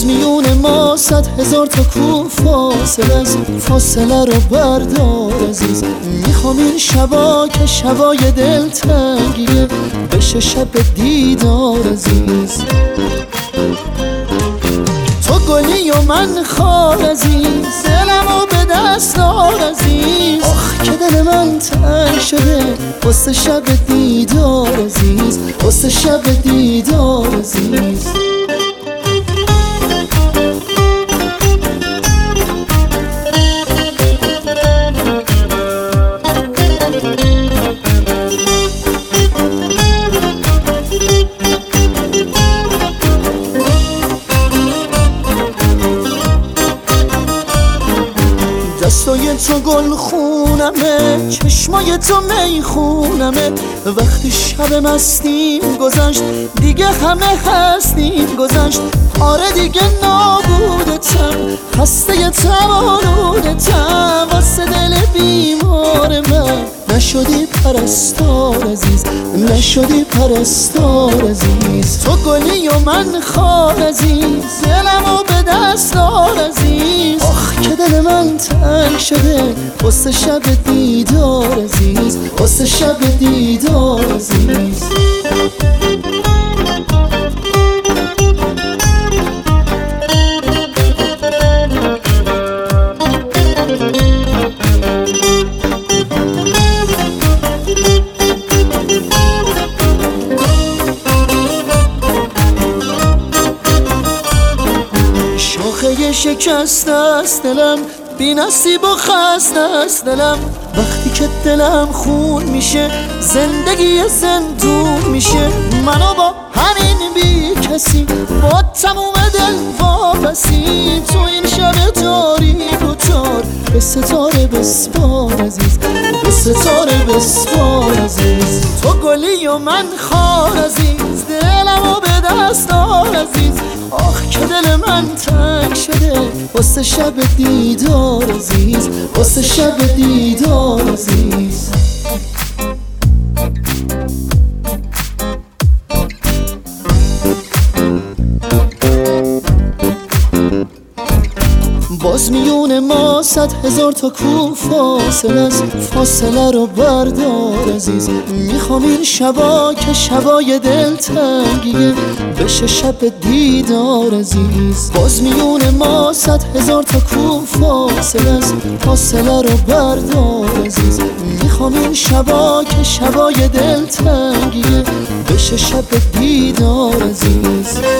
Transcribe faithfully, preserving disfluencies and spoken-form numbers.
باز میون ما صد هزار تا کو فاصله است، فاصله رو بردار عزیز. میخوام این شبا که شبای دلتنگیه بشه شب دیدار عزیز. تو گلی و من خار عزیز، دلمو به دست دار عزیز. آخ که دل من تنگ شده واسه شب دیدار عزیز، واسه شب دیدار عزیز. دستای تو گل خونمه، چشمای تو می خونمه. وقتی شب مستیم گذشت دیگه همه هستیم گذشت. آره دیگه نابودتم، خسته تم آلودتم. واسه دل بیمار من نشدی پرستار عزیز، نشدی پرستار عزیز. تو گلی و من خار عزیز، دلمو به دست دار عزیز. آخ که دل من تنگ شده واسه شب دیدار عزیز، واسه شب دیدار عزیز. شاخه شکست است دلم، بی نصیب و خسته است دلم. وقتی که دلم خون میشه زندگی زندون میشه. منو با همین بی کسی با تموم دل وابستی. تو این شب تاریک و تار به ستاره بسپار عزیز، به ستاره بسپار عزیز. تو گلی و من خار عزیز، دلمو به دست دار عزیز. آخ که دل من تنگ شده واسه شب دیدار عزیز، واسه شب دیدار عزیز. باز میون ما صد هزار تا کو فاصله است، فاصله رو بردار عزیز. میخوام این شبا که شبای دلتنگیه بشه شب دیدار عزیز. باز میون ما صد هزار تا کو فاصله است، فاصله رو بردار عزیز. میخوام این شبا که شبای دلتنگیه بشه شب دیدار عزیز.